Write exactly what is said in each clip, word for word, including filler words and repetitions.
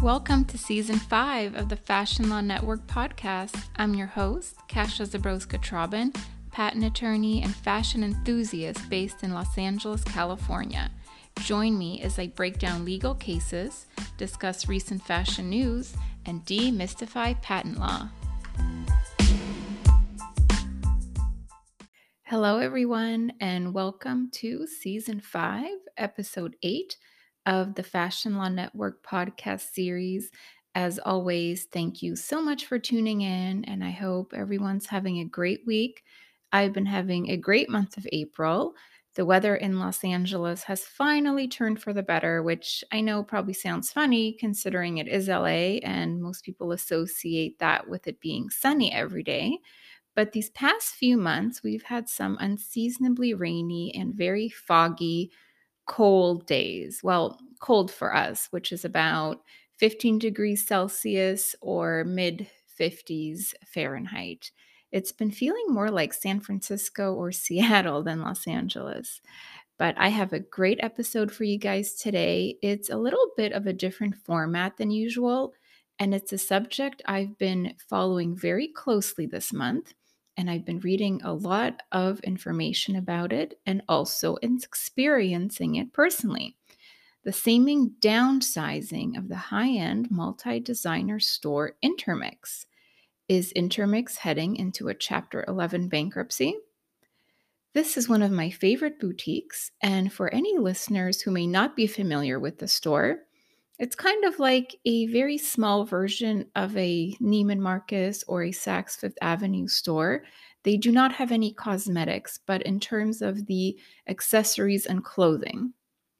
Welcome to season five of the Fashion Law Network podcast. I'm your host, Kasia Zabrowska-Traubin, patent attorney and fashion enthusiast based in Los Angeles, California. Join me as I break down legal cases, discuss recent fashion news, and demystify patent law. Hello, everyone, and welcome to season five, episode eight of the Fashion Law Network podcast series. As always, thank you so much for tuning in, and I hope everyone's having a great week. I've been having a great month of April. The weather in Los Angeles has finally turned for the better, which I know probably sounds funny considering it is L A, and most people associate that with it being sunny every day. But these past few months, we've had some unseasonably rainy and very foggy, cold days. Well, cold for us, which is about fifteen degrees Celsius or mid fifties Fahrenheit. It's been feeling more like San Francisco or Seattle than Los Angeles. But I have a great episode for you guys today. It's a little bit of a different format than usual, and it's a subject I've been following very closely this month. And I've been reading a lot of information about it and also experiencing it personally. The seeming downsizing of the high end multi designer store Intermix. Is Intermix heading into a Chapter eleven bankruptcy? This is one of my favorite boutiques, and for any listeners who may not be familiar with the store, it's kind of like a very small version of a Neiman Marcus or a Saks Fifth Avenue store. They do not have any cosmetics, but in terms of the accessories and clothing,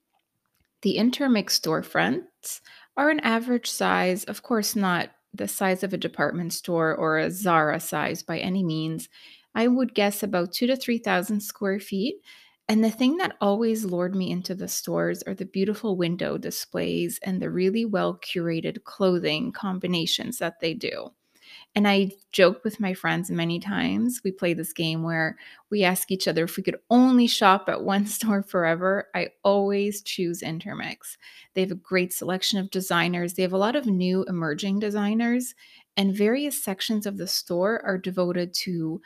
the Intermix storefronts are an average size, of course, not the size of a department store or a Zara size by any means. I would guess about two to three thousand square feet. And the thing that always lured me into the stores are the beautiful window displays and the really well curated clothing combinations that they do. And I joke with my friends many times. We play this game where we ask each other if we could only shop at one store forever. I always choose Intermix. They have a great selection of designers. They have a lot of new emerging designers, and various sections of the store are devoted to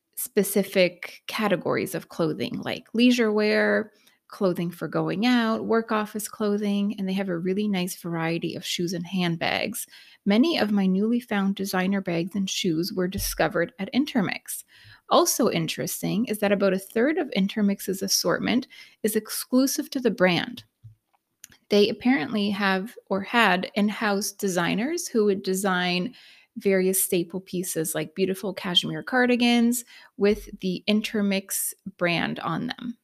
specific categories of clothing like leisure wear, clothing for going out, work office clothing, and they have a really nice variety of shoes and handbags. Many of my newly found designer bags and shoes were discovered at Intermix. Also interesting is that about a third of Intermix's assortment is exclusive to the brand. They apparently have or had in-house designers who would design various staple pieces like beautiful cashmere cardigans with the Intermix brand on them.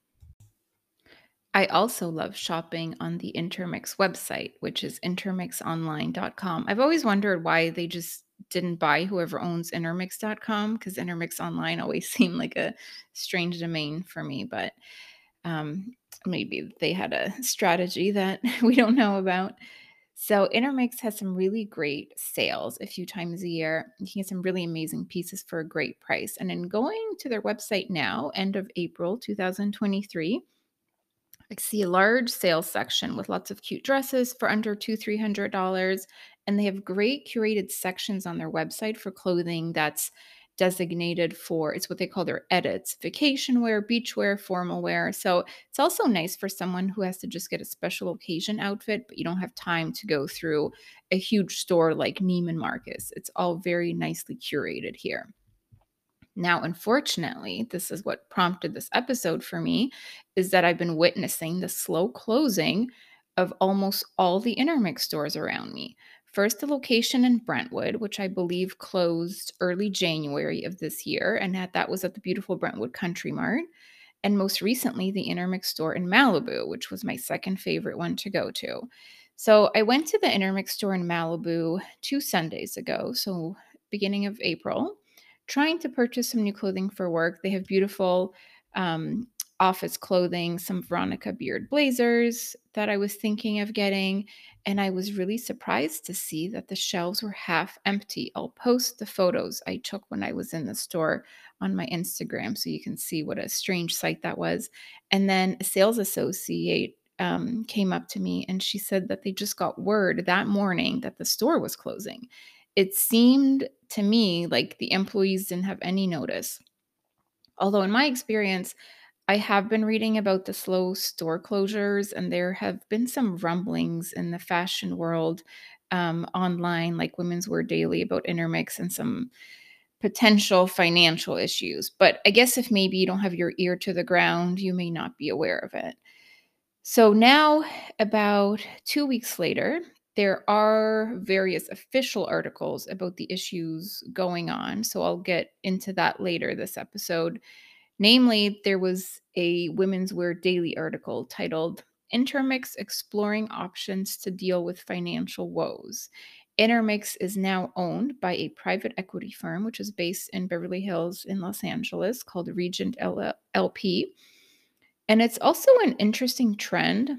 I also love shopping on the Intermix website, which is intermix online dot com. I've always wondered why they just didn't buy whoever owns intermix dot com, because Intermix Online always seemed like a strange domain for me, but um, maybe they had a strategy that we don't know about. So Intermix has some really great sales a few times a year. You can get some really amazing pieces for a great price. And in going to their website now, end of April two thousand twenty-three, I see a large sales section with lots of cute dresses for under two, three hundred dollars, and they have great curated sections on their website for clothing that's designated for, it's what they call their edits: vacation wear, beach wear, formal wear. So it's also nice for someone who has to just get a special occasion outfit, but you don't have time to go through a huge store like Neiman Marcus. It's all very nicely curated here. Now, unfortunately, this is what prompted this episode for me, is that I've been witnessing the slow closing of almost all the Intermix stores around me. First, the location in Brentwood, which I believe closed early January of this year, and that, that was at the beautiful Brentwood Country Mart. And most recently, the Intermix store in Malibu, which was my second favorite one to go to. So I went to the Intermix store in Malibu two Sundays ago, so beginning of April, trying to purchase some new clothing for work. They have beautiful um, office clothing, some Veronica Beard blazers that I was thinking of getting. And I was really surprised to see that the shelves were half empty. I'll post the photos I took when I was in the store on my Instagram so you can see what a strange sight that was. And then a sales associate um, came up to me and she said that they just got word that morning that the store was closing. It seemed to me like the employees didn't have any notice. Although, in my experience, I have been reading about the slow store closures, and there have been some rumblings in the fashion world um, online, like Women's Wear Daily, about Intermix and some potential financial issues. But I guess if maybe you don't have your ear to the ground, you may not be aware of it. So now, about two weeks later, there are various official articles about the issues going on. So I'll get into that later this episode. Namely, there was a Women's Wear Daily article titled Intermix Exploring Options to Deal with Financial Woes. Intermix is now owned by a private equity firm, which is based in Beverly Hills in Los Angeles, called Regent L P. And it's also an interesting trend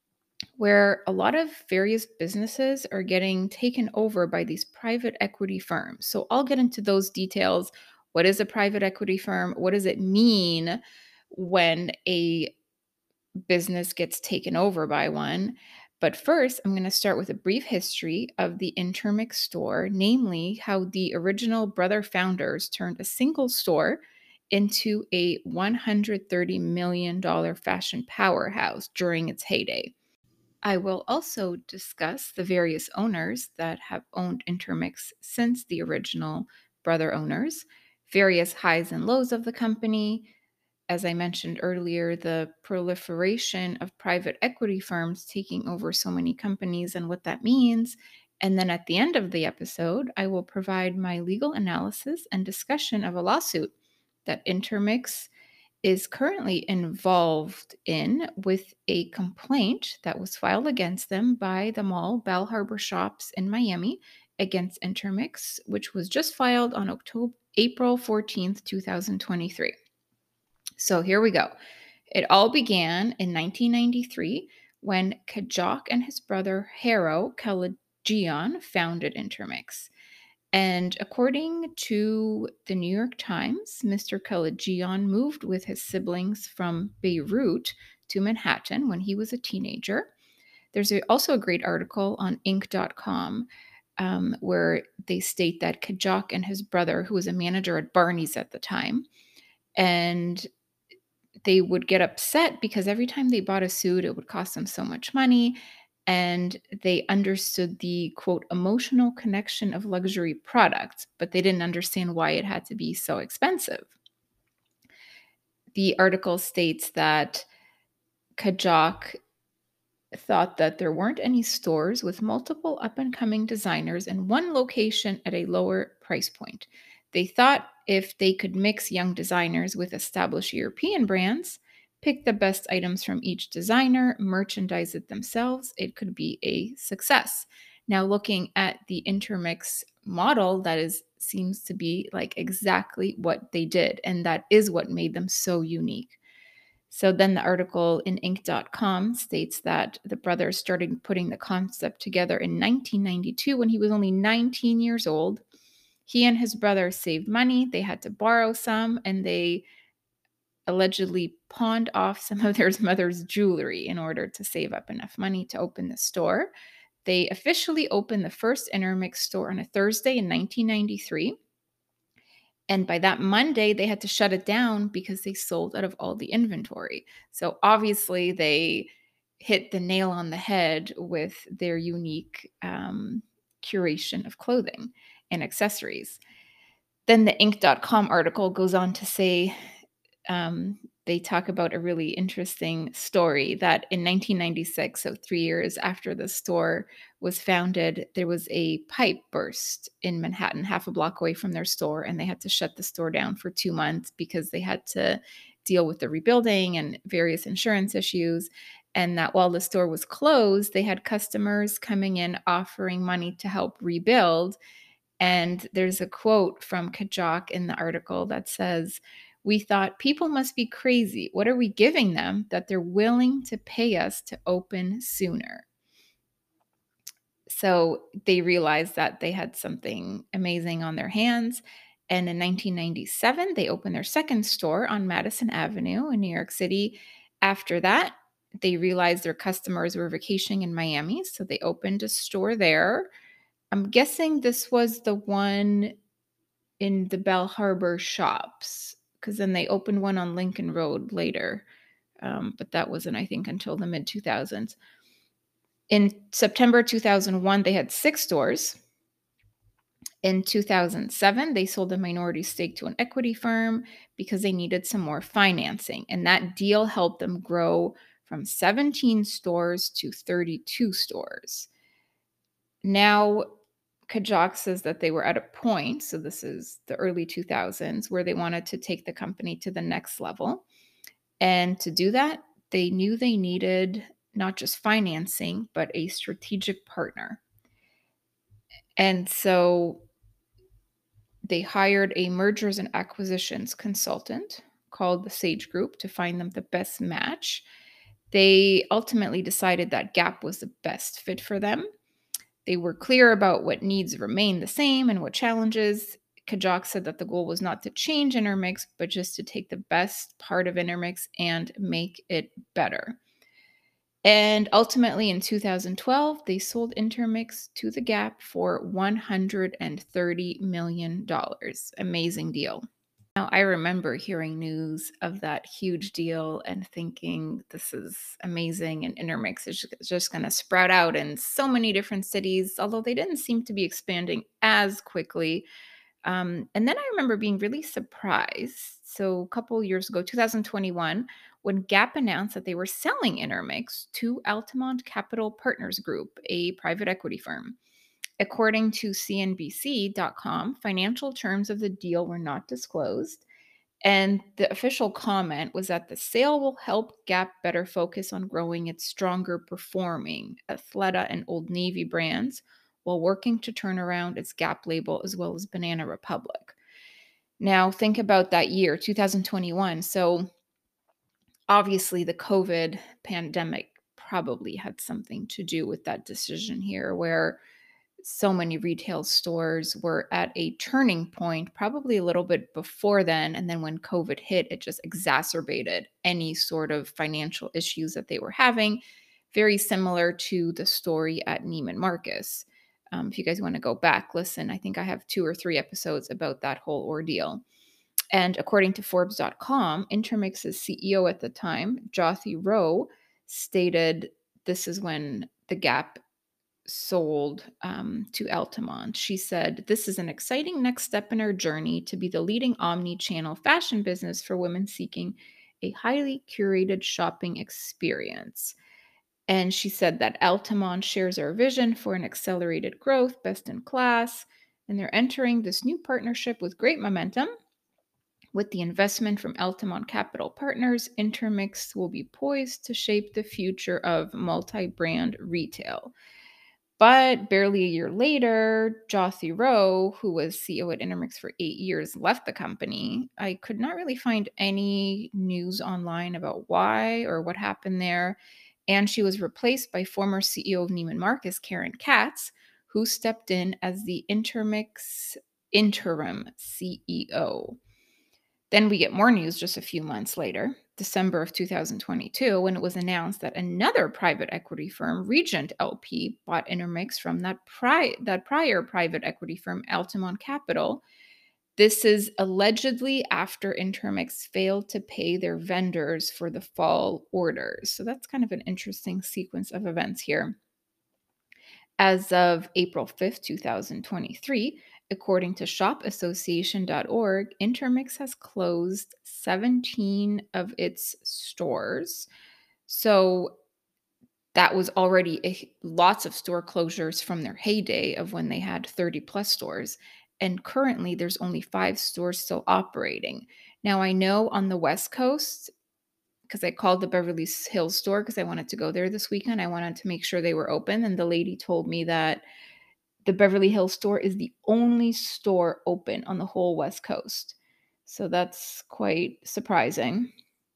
where a lot of various businesses are getting taken over by these private equity firms. So I'll get into those details. What is a private equity firm? What does it mean when a business gets taken over by one? But first, I'm going to start with a brief history of the Intermix store, namely how the original brother founders turned a single store into a one hundred thirty million dollars fashion powerhouse during its heyday. I will also discuss the various owners that have owned Intermix since the original brother owners, various highs and lows of the company. As I mentioned earlier, the proliferation of private equity firms taking over so many companies and what that means. And then at the end of the episode, I will provide my legal analysis and discussion of a lawsuit that Intermix is currently involved in with a complaint that was filed against them by the mall Bal Harbour Shops in Miami against Intermix, which was just filed on October April fourteenth, twenty twenty-three. So here we go. It all began in nineteen ninety-three when Kajak and his brother Haro Kalajian founded Intermix. And according to the New York Times, Mister Kalajian moved with his siblings from Beirut to Manhattan when he was a teenager. There's a, also a great article on Inc dot com um, where they state that Kajak and his brother, who was a manager at Barney's at the time, and they would get upset because every time they bought a suit, it would cost them so much money. And they understood the quote emotional connection of luxury products, but they didn't understand why it had to be so expensive. The article states that Kajak thought that there weren't any stores with multiple up and coming designers in one location at a lower price point. They thought if they could mix young designers with established European brands, pick the best items from each designer, merchandise it themselves, it could be a success. Now, looking at the Intermix model, that is seems to be like exactly what they did, and that is what made them so unique. So then the article in Inc dot com states that the brothers started putting the concept together in nineteen ninety-two when he was only nineteen years old. He and his brother saved money. They had to borrow some, and they allegedly pawned off some of their mother's jewelry in order to save up enough money to open the store. They officially opened the first Intermix store on a Thursday in nineteen ninety-three. And by that Monday, they had to shut it down because they sold out of all the inventory. So obviously, they hit the nail on the head with their unique um, curation of clothing and accessories. Then the Inc dot com article goes on to say um, they talk about a really interesting story that in nineteen ninety-six, so three years after the store was founded, there was a pipe burst in Manhattan, half a block away from their store, and they had to shut the store down for two months because they had to deal with the rebuilding and various insurance issues. And that while the store was closed, they had customers coming in offering money to help rebuild. And there's a quote from Kajak in the article that says, "We thought people must be crazy. What are we giving them that they're willing to pay us to open sooner?" So they realized that they had something amazing on their hands. And in nineteen ninety-seven, they opened their second store on Madison Avenue in New York City. After that, They realized their customers were vacationing in Miami, so they opened a store there. I'm guessing this was the one in the Bell Harbor shops, because then they opened one on Lincoln Road later. Um, but that wasn't, I think, until the mid two thousands. In September two thousand one, they had six stores. In two thousand seven, they sold a minority stake to an equity firm because they needed some more financing. And that deal helped them grow from seventeen stores to thirty-two stores. Now, Kajak says that they were at a point, so this is the early two thousands, where they wanted to take the company to the next level. And to do that, they knew they needed not just financing, but a strategic partner. And so they hired a mergers and acquisitions consultant called the Sage Group to find them the best match. They ultimately decided that Gap was the best fit for them. They were clear about what needs remain the same and what challenges. Kajak said that the goal was not to change Intermix, but just to take the best part of Intermix and make it better. And ultimately, in two thousand twelve, they sold Intermix to the Gap for one hundred thirty million dollars. Amazing deal. Now, I remember hearing news of that huge deal and thinking, this is amazing. And Intermix is just going to sprout out in so many different cities, although they didn't seem to be expanding as quickly. Um, and then I remember being really surprised. So a couple years ago, two thousand twenty-one, when Gap announced that they were selling Intermix to Altamont Capital Partners Group, a private equity firm. According to C N B C dot com, financial terms of the deal were not disclosed. And the official comment was that the sale will help Gap better focus on growing its stronger performing Athleta and Old Navy brands while working to turn around its Gap label as well as Banana Republic. Now, think about that year, two thousand twenty-one. So, obviously, the COVID pandemic probably had something to do with that decision here, where so many retail stores were at a turning point, probably a little bit before then. And then when COVID hit, it just exacerbated any sort of financial issues that they were having. Very similar to the story at Neiman Marcus. Um, if you guys want to go back, listen, I think I have two or three episodes about that whole ordeal. And according to Forbes dot com, Intermix's C E O at the time, Jyothi Rowe, stated this is when the Gap sold um, to Altamont. She said, "This is an exciting next step in our journey to be the leading omni-channel fashion business for women seeking a highly curated shopping experience." And she said that Altamont shares our vision for an accelerated growth, best in class, and they're entering this new partnership with great momentum. With the investment from Altamont Capital Partners, Intermix will be poised to shape the future of multi-brand retail. But barely a year later, Jyothi Rowe, who was C E O at Intermix for eight years, left the company. I could not really find any news online about why or what happened there. And she was replaced by former C E O of Neiman Marcus, Karen Katz, who stepped in as the Intermix interim C E O. Then we get more news just a few months later, December of two thousand twenty-two, when it was announced that another private equity firm, Regent L P, bought Intermix from that, pri- that prior private equity firm, Altamont Capital. This is allegedly after Intermix failed to pay their vendors for the fall orders. So that's kind of an interesting sequence of events here. As of April fifth, two thousand twenty-three, according to shop association dot org, Intermix has closed seventeen of its stores. So that was already a, lots of store closures from their heyday of when they had thirty plus stores. And currently, there's only five stores still operating. Now, I know on the West Coast, because I called the Beverly Hills store because I wanted to go there this weekend. I wanted to make sure they were open. And the lady told me that the Beverly Hills store is the only store open on the whole West Coast. So that's quite surprising.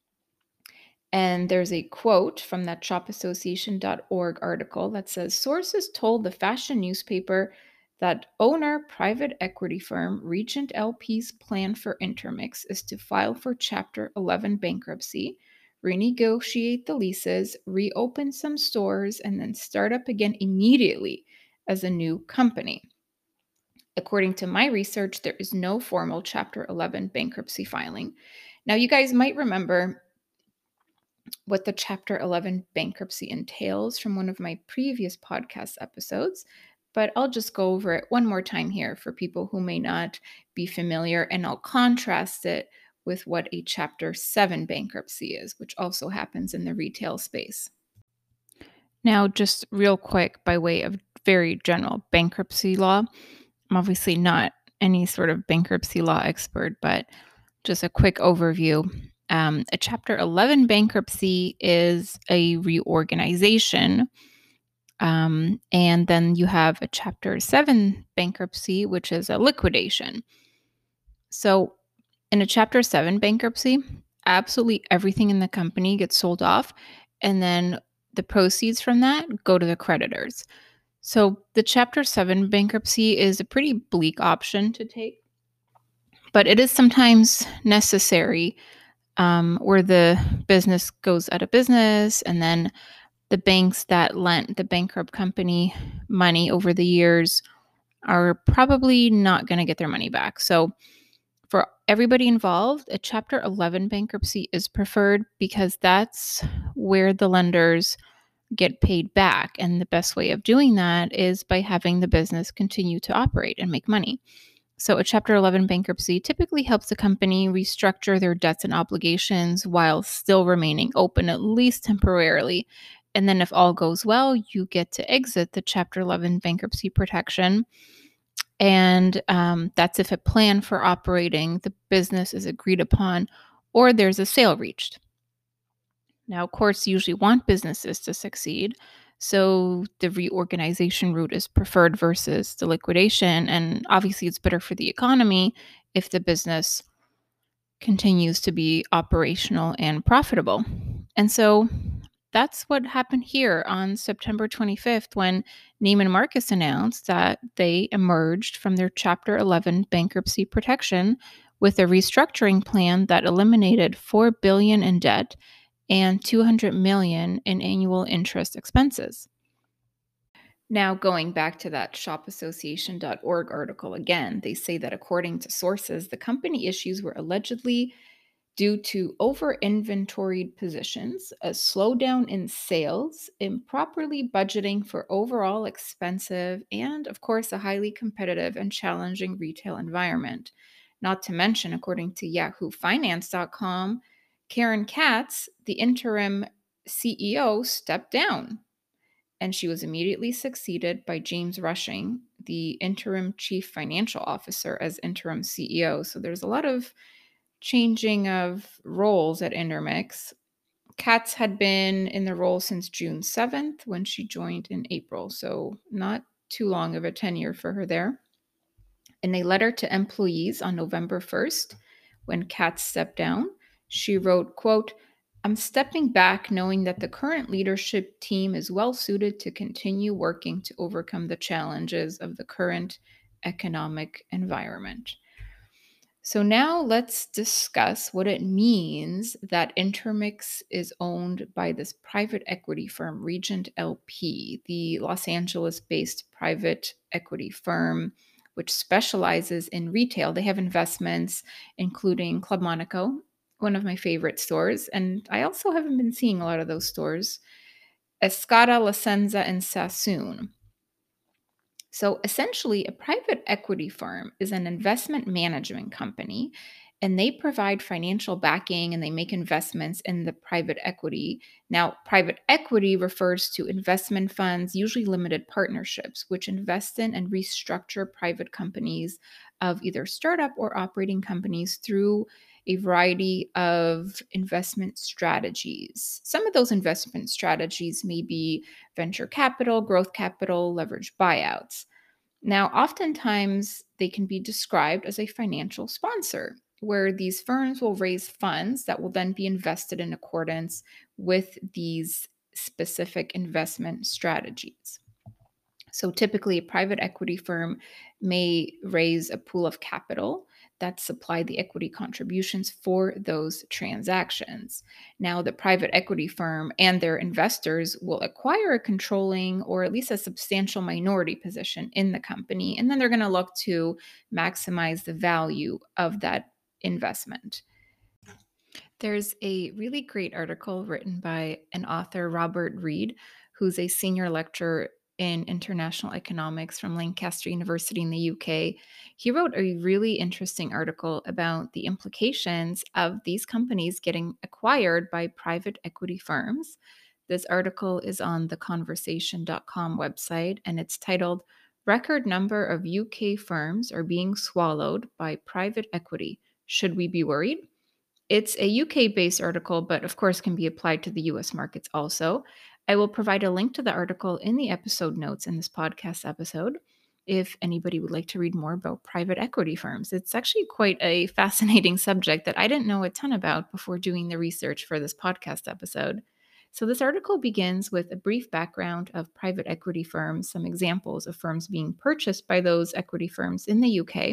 And there's a quote from that shop association dot org article that says, "Sources told the fashion newspaper that owner private equity firm Regent L P's plan for Intermix is to file for Chapter eleven bankruptcy, renegotiate the leases, reopen some stores, and then start up again immediately as a new company. According to my research, there is no formal Chapter eleven bankruptcy filing. Now, you guys might remember what the Chapter eleven bankruptcy entails from one of my previous podcast episodes, but I'll just go over it one more time here for people who may not be familiar, and I'll contrast it with what a Chapter seven bankruptcy is, which also happens in the retail space. Now, just real quick, by way of very general bankruptcy law, I'm obviously not any sort of bankruptcy law expert, but just a quick overview. Um, a Chapter eleven bankruptcy is a reorganization. Um, and then you have a Chapter seven bankruptcy, which is a liquidation. So in a Chapter seven bankruptcy, absolutely everything in the company gets sold off, and then the proceeds from that go to the creditors. So the Chapter seven bankruptcy is a pretty bleak option to take, but it is sometimes necessary, um, where the business goes out of business, and then the banks that lent the bankrupt company money over the years are probably not going to get their money back. So for everybody involved, a Chapter eleven bankruptcy is preferred because that's where the lenders get paid back. And the best way of doing that is by having the business continue to operate and make money. So a Chapter eleven bankruptcy typically helps the company restructure their debts and obligations while still remaining open, at least temporarily. And then if all goes well, you get to exit the Chapter eleven bankruptcy protection. And um, that's if a plan for operating the business is agreed upon or there's a sale reached. Now, courts usually want businesses to succeed, so the reorganization route is preferred versus the liquidation. And obviously, it's better for the economy if the business continues to be operational and profitable. And so that's what happened here on September twenty-fifth when Neiman Marcus announced that they emerged from their Chapter eleven bankruptcy protection with a restructuring plan that eliminated four billion dollars in debt and two hundred million dollars in annual interest expenses. Now, going back to that shop association dot org article again, they say that according to sources, the company issues were allegedly due to over-inventoried positions, a slowdown in sales, improperly budgeting for overall expensive, and of course, a highly competitive and challenging retail environment. Not to mention, according to Yahoo Finance dot com, Karen Katz, the interim C E O, stepped down, and she was immediately succeeded by James Rushing, the interim chief financial officer, as interim C E O. So there's a lot of changing of roles at Intermix. Katz had been in the role since June seventh when she joined in April, so not too long of a tenure for her there. In a letter to employees on November first, when Katz stepped down, she wrote, quote, "I'm stepping back knowing that the current leadership team is well suited to continue working to overcome the challenges of the current economic environment." So now let's discuss what it means that Intermix is owned by this private equity firm, Regent L P, the Los Angeles-based private equity firm, which specializes in retail. They have investments including Club Monaco, one of my favorite stores, and I also haven't been seeing a lot of those stores, Escada, La Senza, and Sassoon. So essentially, a private equity firm is an investment management company, and they provide financial backing and they make investments in the private equity. Now, private equity refers to investment funds, usually limited partnerships, which invest in and restructure private companies of either startup or operating companies through a variety of investment strategies. Some of those investment strategies may be venture capital, growth capital, leverage buyouts. Now, oftentimes they can be described as a financial sponsor, where these firms will raise funds that will then be invested in accordance with these specific investment strategies. So typically, a private equity firm may raise a pool of capital that supply the equity contributions for those transactions. Now, the private equity firm and their investors will acquire a controlling or at least a substantial minority position in the company, and then they're going to look to maximize the value of that investment. There's a really great article written by an author, Robert Reed, who's a senior lecturer in international economics from Lancaster University in the U K. He wrote a really interesting article about the implications of these companies getting acquired by private equity firms. This article is on the conversation dot com website, and it's titled Record Number of U K Firms Are Being Swallowed by Private Equity. Should we be worried? It's a U K-based article, but of course can be applied to the U S markets also. I will provide a link to the article in the episode notes in this podcast episode if anybody would like to read more about private equity firms. It's actually quite a fascinating subject that I didn't know a ton about before doing the research for this podcast episode. So, this article begins with a brief background of private equity firms, some examples of firms being purchased by those equity firms in the U K.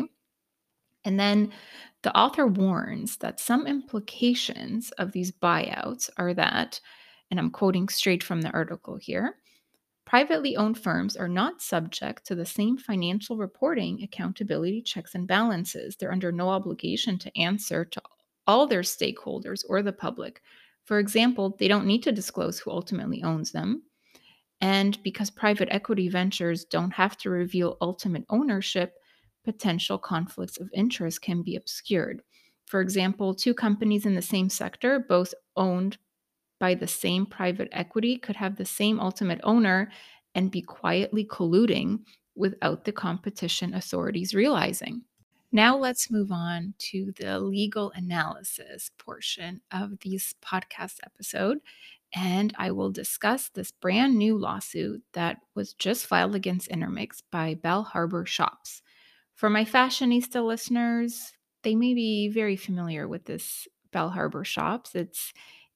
And then the author warns that some implications of these buyouts are that, and I'm quoting straight from the article here, privately owned firms are not subject to the same financial reporting, accountability, checks, and balances. They're under no obligation to answer to all their stakeholders or the public. For example, they don't need to disclose who ultimately owns them. And because private equity ventures don't have to reveal ultimate ownership, potential conflicts of interest can be obscured. For example, two companies in the same sector, both owned by the same private equity, could have the same ultimate owner and be quietly colluding without the competition authorities realizing. Now let's move on to the legal analysis portion of this podcast episode. And I will discuss this brand new lawsuit that was just filed against Intermix by Bal Harbour Shops. For my fashionista listeners, they may be very familiar with this Bal Harbour Shops. It's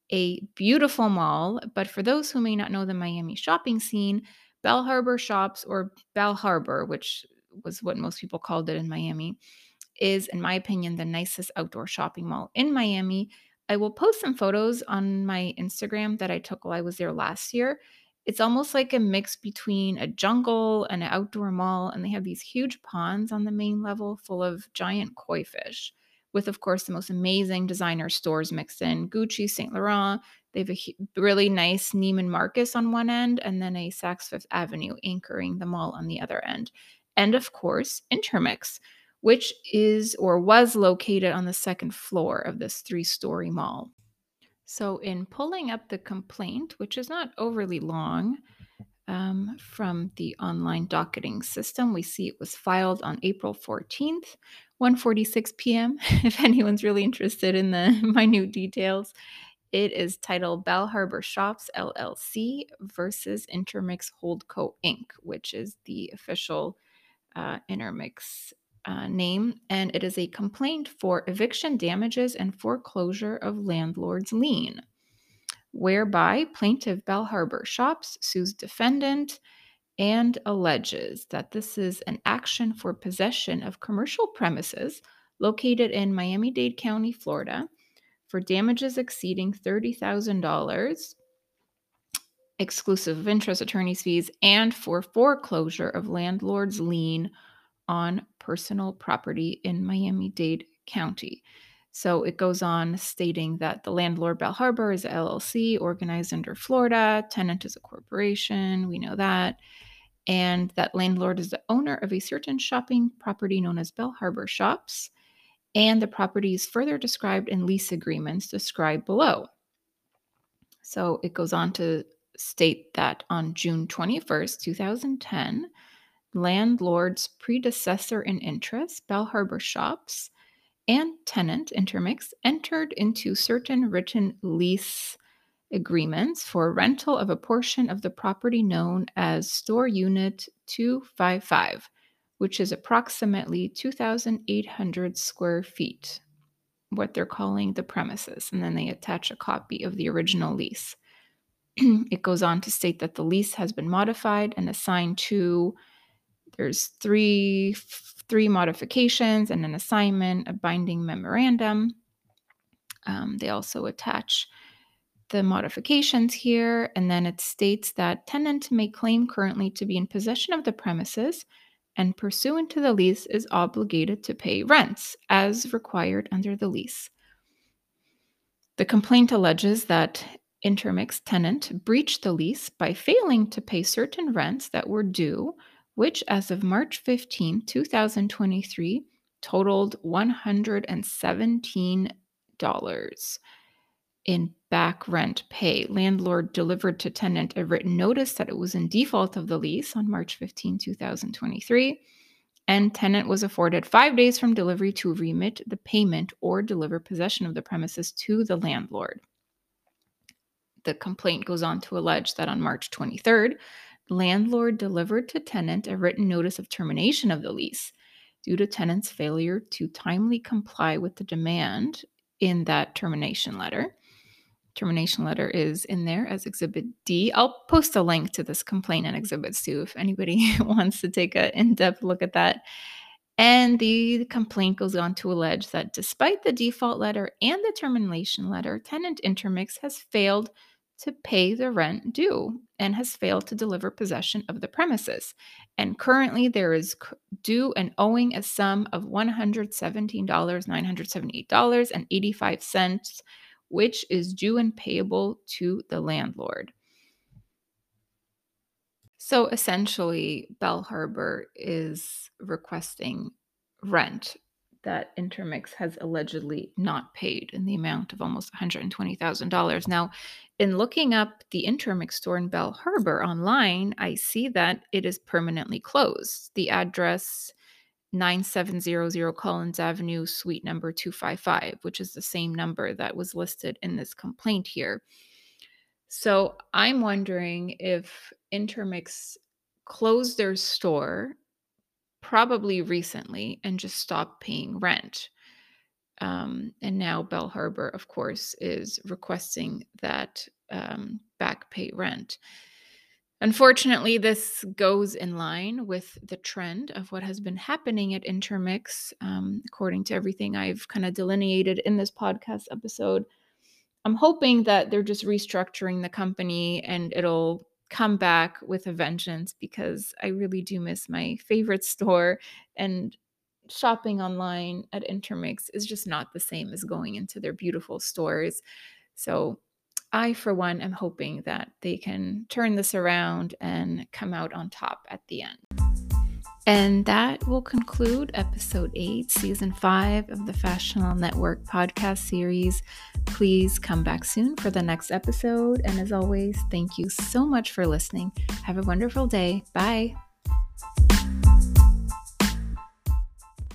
a beautiful mall, but for those who may not know the Miami shopping scene, Bal Harbour Shops, or Bal Harbour, which was what most people called it in Miami, is, in my opinion, the nicest outdoor shopping mall in Miami. I will post some photos on my Instagram that I took while I was there last year. It's almost like a mix between a jungle and an outdoor mall, and they have these huge ponds on the main level full of giant koi fish, with, of course, the most amazing designer stores mixed in: Gucci, Saint Laurent. They have a really nice Neiman Marcus on one end, and then a Saks Fifth Avenue anchoring the mall on the other end. And, of course, Intermix, which is or was located on the second floor of this three-story mall. So, in pulling up the complaint, which is not overly long, um, from the online docketing system, we see it was filed on April fourteenth, one forty-six p.m. If anyone's really interested in the minute details, it is titled Bal Harbour Shops L L C versus Intermix Holdco Incorporated, which is the official uh, Intermix uh, name, and it is a complaint for eviction damages and foreclosure of landlord's lien, whereby plaintiff Bal Harbour Shops sues defendant and alleges that this is an action for possession of commercial premises located in Miami-Dade County, Florida, for damages exceeding thirty thousand dollars, exclusive of interest, attorney's fees, and for foreclosure of landlord's lien on personal property in Miami-Dade County. So it goes on stating that the landlord, Bal Harbour, is a L L C organized under Florida. Tenant is a corporation. We know that. And that landlord is the owner of a certain shopping property known as Bal Harbour Shops. And the property is further described in lease agreements described below. So it goes on to state that on June twenty-first, twenty ten, landlord's predecessor in interest, Bal Harbour Shops, and tenant, Intermix, entered into certain written lease agreements for rental of a portion of the property known as Store Unit two fifty-five, which is approximately two thousand eight hundred square feet, what they're calling the premises. And then they attach a copy of the original lease. It goes on to state that the lease has been modified and assigned to There's three, three modifications and an assignment, a binding memorandum. Um, they also attach the modifications here, and then it states that tenant may claim currently to be in possession of the premises and pursuant to the lease is obligated to pay rents as required under the lease. The complaint alleges that Intermix tenant breached the lease by failing to pay certain rents that were due, which as of March fifteenth, twenty twenty-three totaled one hundred seventeen dollars. In back rent pay. Landlord delivered to tenant a written notice that it was in default of the lease on March fifteenth, twenty twenty-three, and tenant was afforded five days from delivery to remit the payment or deliver possession of the premises to the landlord. The complaint goes on to allege that on March twenty-third, landlord delivered to tenant a written notice of termination of the lease due to tenant's failure to timely comply with the demand in that termination letter. Termination letter is in there as Exhibit D. I'll post a link to this complaint and exhibits too if anybody wants to take an in-depth look at that. And the complaint goes on to allege that despite the default letter and the termination letter, tenant Intermix has failed to pay the rent due and has failed to deliver possession of the premises. And currently there is due and owing a sum of one hundred seventeen thousand nine hundred seventy-eight dollars and eighty-five cents, which is due and payable to the landlord. So essentially, Belle Harbor is requesting rent that Intermix has allegedly not paid in the amount of almost one hundred twenty thousand dollars. Now, in looking up the Intermix store in Belle Harbor online, I see that it is permanently closed. The address ninety-seven hundred Collins Avenue, suite number two fifty-five, which is the same number that was listed in this complaint here. So I'm wondering if Intermix closed their store probably recently and just stopped paying rent. Um, and now Belle Harbor, of course, is requesting that um, back pay rent. Unfortunately, this goes in line with the trend of what has been happening at Intermix, um, according to everything I've kind of delineated in this podcast episode. I'm hoping that they're just restructuring the company and it'll come back with a vengeance, because I really do miss my favorite store, and shopping online at Intermix is just not the same as going into their beautiful stores. So I, for one, am hoping that they can turn this around and come out on top at the end. And that will conclude episode eight, season five of the Fashion Law Network podcast series. Please come back soon for the next episode. And as always, thank you so much for listening. Have a wonderful day. Bye.